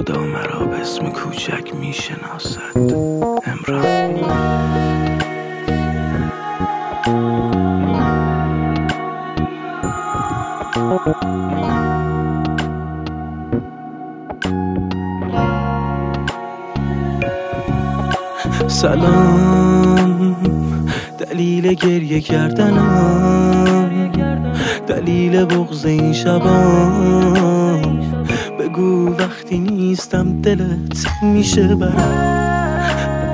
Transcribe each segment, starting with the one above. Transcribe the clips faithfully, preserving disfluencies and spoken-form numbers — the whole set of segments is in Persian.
خدا مرا به اسم کوچک میشناسد. عمران. سلام، دلیل گریه کردنم، دلیل بغض این شبام، بگو وقتی نیستم دلت میشه برم،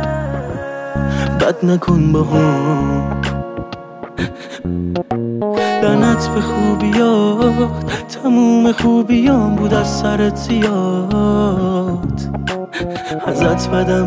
بد نکن با هم. لعنت به خوبیات، تموم خوبیام بود از سرت زیاد، ازت بدم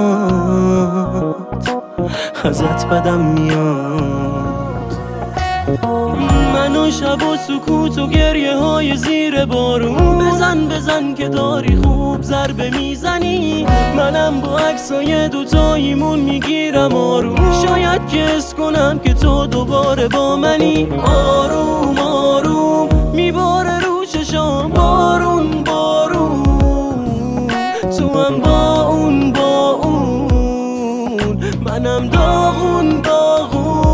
میاد، ازت بدم میاد. من و شب و سکوت و گریه های زیر بارون، بزن بزن که داری خوب ضربه میزنی، منم با عکسای دوتاییمون میگیرم آروم، شاید کس کنم که تو دوباره با منی. آروم آروم میباره رو چشام بارون بارون، تو هم با اون با اون، منم داغون داغون.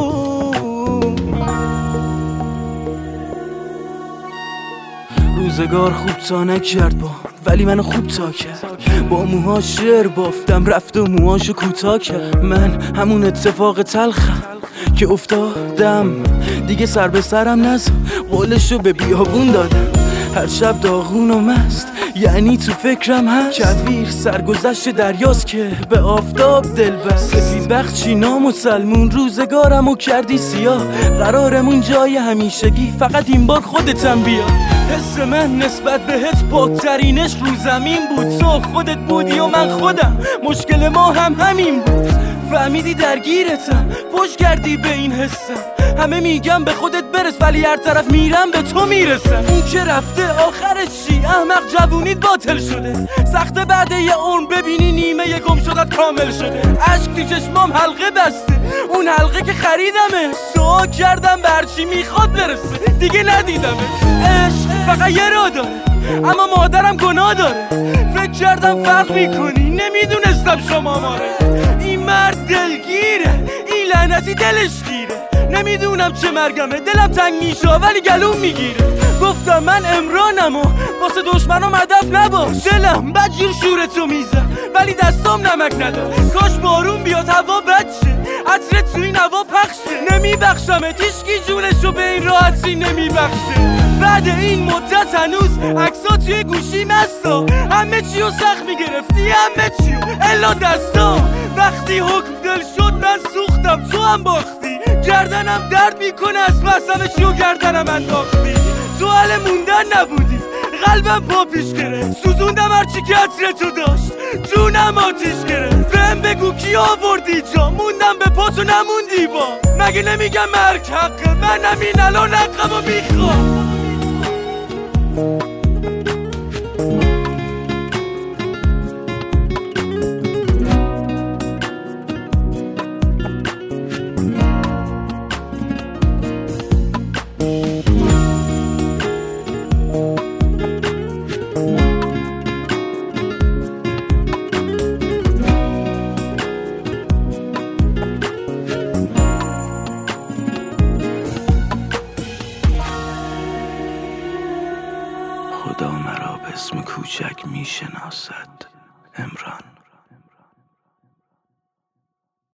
روزگار خوب تا نکرد با، ولی منو خوب تا کرد، با موها شعر بافتم رفت و موهاشو کوتاه کرد. من همون اتفاق تلخم که افتادم، دیگه سر به سرم نزن، قولشو به بیابون دادم، هر شب داغون و مست، یعنی تو فکرم هست. کدویر سرگذشت دریاست که به آفتاب دل بست، سفید بخت چینام و سلمون، روزگارم و کردی سیاه، قرارمون جای همیشگی، فقط این بار خودتم بیا. حس من نسبت بهت پاکترینش رو زمین بود، تو خودت بودی و من خودم، مشکل ما هم همین بود. فهمیدی درگیرتم، پشت کردی به این حسم، همه میگم به خودت برس، ولی هر طرف میرم به تو میرسم. اون که رفته آخرش چی؟ احمق جوونیت باطل شده، سخته بعد یه عمر ببینی نیمه یه گم شدت کامل شده. عشق تو چشمام حلقه بسته، اون حلقه که خریدمه، دعا کردم به هرچی میخواد برسه، دیگه ندیدمه. عشق فقط یه را داره، اما مادرم گناه داره، فکر کردم فرق میکنی، نمیدونستم شما ماره. این مرد دلگیره، این لعنتی دلش گیره، نمیدونم چه مرگمه، دلم تنگ میشه ولی گلوم میگیره. گفتم من عمرانم و واسه دشمنم هدف نباش، دلم بدجور شورتو میزن ولی دستام نمک نداره. کاش بارون بیاد هوا بچه، عطرت تو این هوا پخشه، نمیبخشمت هیچکی جونشو به این راحتی نمیبخشه. بعد این مدت هنوز عکسات توی گوشی مستا، همه چیو سخت میگرفتی، همه چیو الا دستا. وقتی حکم دل شد من سوختم، تو هم باختی، گردنم درد میکنه از مسئله چیو گردنم انداختی. تو حال موندن نبودی، قلبم پا پیش گرفت، سوزوندم هرچی که عطرتو داشت، جونم آتیش گرفت. بهم بگو کی آوردی جا، موندم به پاتو نموندی با، مگه نمیگم مرگ حقه، من همین الان حقمو میخوام. خدا مرا به اسم کوچک میشناسد. عمران.